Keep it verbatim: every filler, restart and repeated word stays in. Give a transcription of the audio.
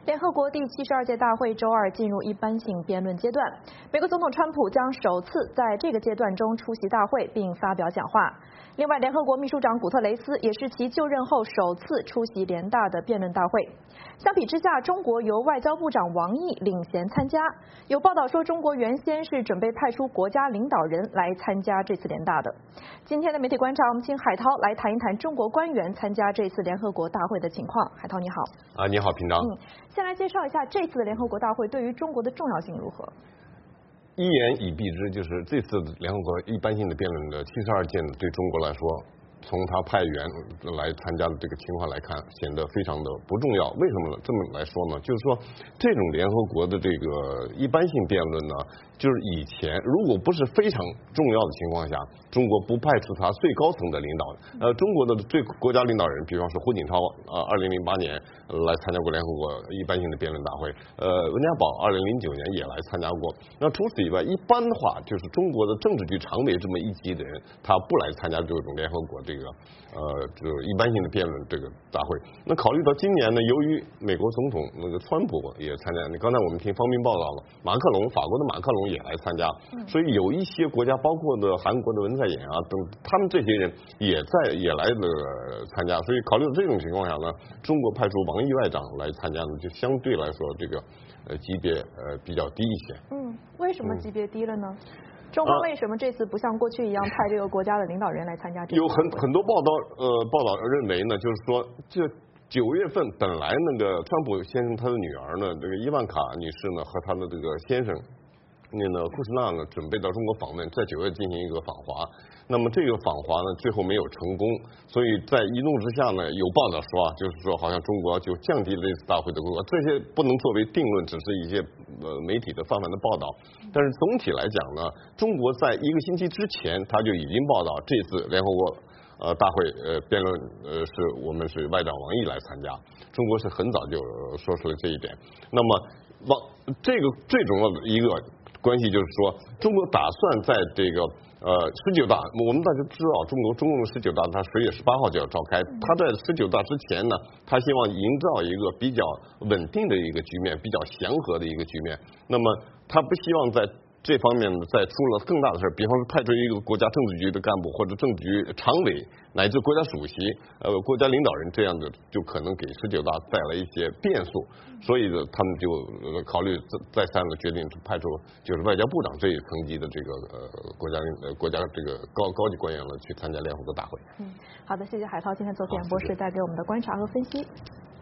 联合国第七十二届大会周二进入一般性辩论阶段，美国总统川普将首次在这个阶段中出席大会并发表讲话。另外，联合国秘书长古特雷斯也是其就任后首次出席联大的辩论大会。相比之下，中国由外交部长王毅领衔参加。有报道说，中国原先是准备派出国家领导人来参加这次联大的。今天的媒体观察，我们请海涛来谈一谈中国官员参加这次联合国大会的情况。海涛你好。 啊，你好，平章。 嗯，先来介绍一下这次的联合国大会对于中国的重要性如何？ 一言以蔽之，就是这次联合国一般性的辩论的七十二届对中国来说，从他派员来参加的这个情况来看，显得非常的不重要。为什么这么来说呢？就是说，这种联合国的这个一般性辩论呢，就是以前如果不是非常重要的情况下，中国不派出他最高层的领导。呃，中国的最国家领导人，比方说胡锦涛，呃，二零零八年来参加过联合国一般性的辩论大会。呃，温家宝二零零九年也来参加过。那除此以外，一般的话就是中国的政治局常委这么一级的人，他不来参加这种联合国这个呃就是一般性的辩论这个大会。那考虑到今年呢，由于美国总统那个川普也参加，你刚才我们听方斌报道了，马克龙，法国的马克龙也来参加，所以有一些国家，包括的韩国的文在寅啊等，他们这些人也在也来了参加。所以考虑到这种情况下呢，中国派出王毅外长来参加呢，就相对来说这个呃级别呃比较低一些。 嗯，为什么级别低了呢？嗯中方为什么这次不像过去一样派这个国家的领导人来参加这个？ 有很很多报道，呃，报道认为呢，就是说，这九月份本来那个川普先生他的女儿呢，这个伊万卡女士呢和他的这个先生，那呢库什纳呢准备到中国访问，在九月进行一个访华。那么这个访华呢，最后没有成功，所以在一怒之下呢，有报道说啊，就是说好像中国就降低了这次大会的规格，这些不能作为定论，只是一些呃媒体的泛泛的报道。但是总体来讲呢，中国在一个星期之前他就已经报道这次联合国呃大会呃辩论呃是我们是外长王毅来参加，中国是很早就说出了这一点。那么王这个最重要的一个关系就是说，中国打算在这个呃十九大，我们大家知道，中国中共的十九大，它十月十八号就要召开。他在十九大之前呢，他希望营造一个比较稳定的一个局面，比较祥和的一个局面。那么他不希望在这方面呢，再出了更大的事，比方说派出一个国家政治局的干部或者政治局常委乃至国家主席、呃国家领导人这样的，就可能给十九大带来一些变数。所以呢，他们就呃考虑再三的决定派出就是外交部长这一层级的这个呃国家呃国家这个高高级官员呢去参加联合国大会。 嗯，好的，谢谢海涛今天做演播室带给我们的观察和分析。